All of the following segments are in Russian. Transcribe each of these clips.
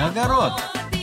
Огород.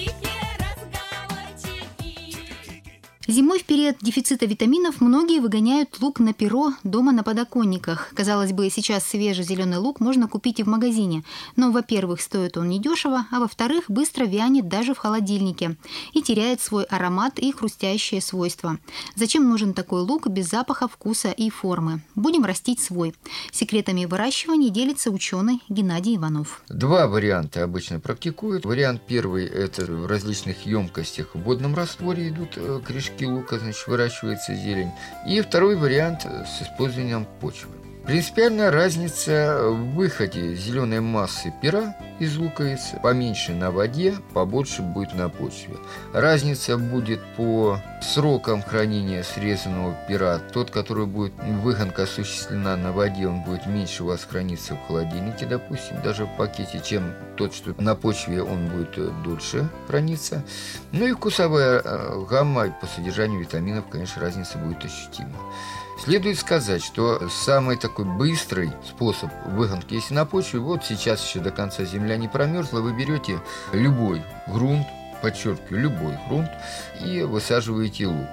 Зимой в период дефицита витаминов многие выгоняют лук на перо дома на подоконниках. Казалось бы, сейчас свежий зеленый лук можно купить и в магазине. Но, во-первых, стоит он недешево, а во-вторых, быстро вянет даже в холодильнике и теряет свой аромат и хрустящие свойства. Зачем нужен такой лук без запаха, вкуса и формы? Будем растить свой. Секретами выращивания делится ученый Геннадий Иванов. Два варианта обычно практикуют. Вариант первый – это в различных емкостях в водном растворе идут корешки лука, значит, выращивается зелень. И второй вариант с использованием почвы. Принципиальная разница в выходе зеленой массы пера из луковицы. Поменьше на воде, побольше будет на почве. Разница будет по срокам хранения срезанного пера. Тот, который будет выгонка осуществлена на воде, он будет меньше у вас храниться в холодильнике, допустим, даже в пакете, чем тот, что на почве, он будет дольше храниться. Ну и вкусовая гамма по содержанию витаминов, конечно, разница будет ощутима. Следует сказать, что самый такой быстрый способ выгонки, если на почве, вот сейчас еще до конца земля не промерзла, вы берете любой грунт, подчеркиваю, любой грунт, и высаживаете лук.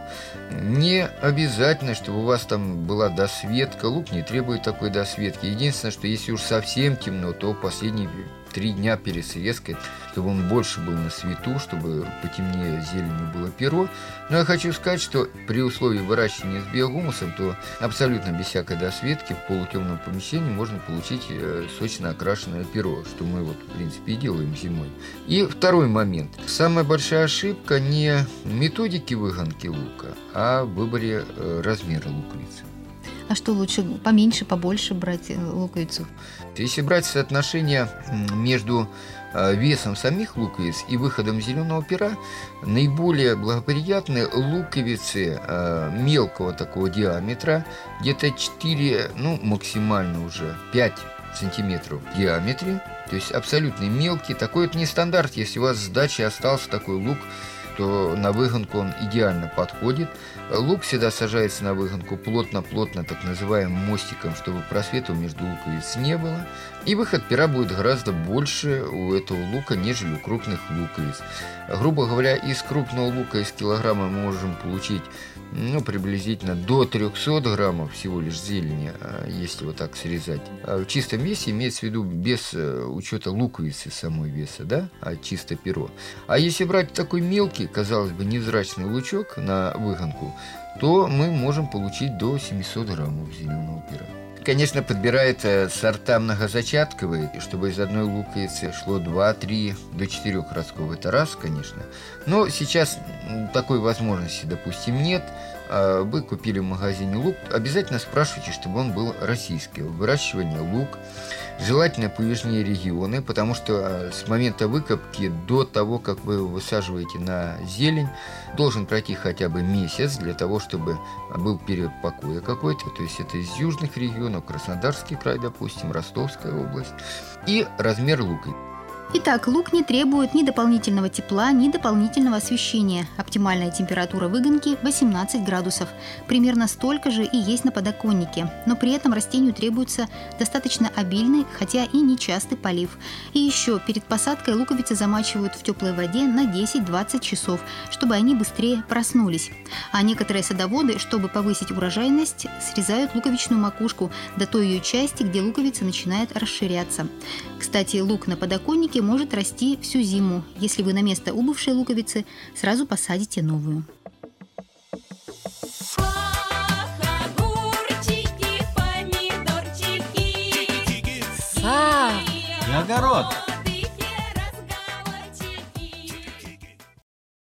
Не обязательно, чтобы у вас там была досветка, лук не требует такой досветки. Единственное, что если уж совсем темно, то последние 3 дня перед срезкой, чтобы он больше был на свету, чтобы потемнее зеленью было перо. Но я хочу сказать, что при условии выращивания с биогумусом, то абсолютно без всякой досветки в полутемном помещении можно получить сочно окрашенное перо, что мы вот в принципе и делаем зимой. И второй момент. Самая большая ошибка не в методике выгонки лука, а в выборе размера луковицы. А что лучше, поменьше, побольше брать луковицу? Если брать соотношение между весом самих луковиц и выходом зеленого пера, наиболее благоприятны луковицы мелкого такого диаметра, где-то 4, максимально уже 5 сантиметров в диаметре, то есть абсолютно мелкий. Такой вот не стандарт, если у вас с дачи остался такой лук, то на выгонку он идеально подходит. Лук всегда сажается на выгонку плотно-плотно, так называемым мостиком, чтобы просветов между луковиц не было. И выход пера будет гораздо больше у этого лука, нежели у крупных луковиц. Грубо говоря, из крупного лука из килограмма мы можем получить приблизительно до 300 граммов всего лишь зелени, если вот так срезать. В чистом весе имеется в виду без учета луковицы самой веса, да, а чисто перо. А если брать такой мелкий, казалось бы, невзрачный лучок на выгонку, то мы можем получить до 700 граммов зеленого пера. Конечно, подбирает сорта многозачатковые, чтобы из одной луковицы шло 2-3 до 4 ростков. Это раз, конечно. Но сейчас такой возможности, допустим, нет. Вы купили в магазине лук, обязательно спрашивайте, чтобы он был российского выращивания лук. Желательно поюжнее регионы, потому что с момента выкопки до того, как вы его высаживаете на зелень, должен пройти хотя бы месяц для того, чтобы был период покоя какой-то. То есть это из южных регионов, Краснодарский край, допустим, Ростовская область. И размер лука. Итак, лук не требует ни дополнительного тепла, ни дополнительного освещения. Оптимальная температура выгонки – 18 градусов. Примерно столько же и есть на подоконнике. Но при этом растению требуется достаточно обильный, хотя и нечастый полив. И еще перед посадкой луковицы замачивают в теплой воде на 10-20 часов, чтобы они быстрее проснулись. А некоторые садоводы, чтобы повысить урожайность, срезают луковичную макушку до той ее части, где луковица начинает расширяться. Кстати, лук на подоконнике может расти всю зиму, если вы на место убывшей луковицы сразу посадите новую. Огород.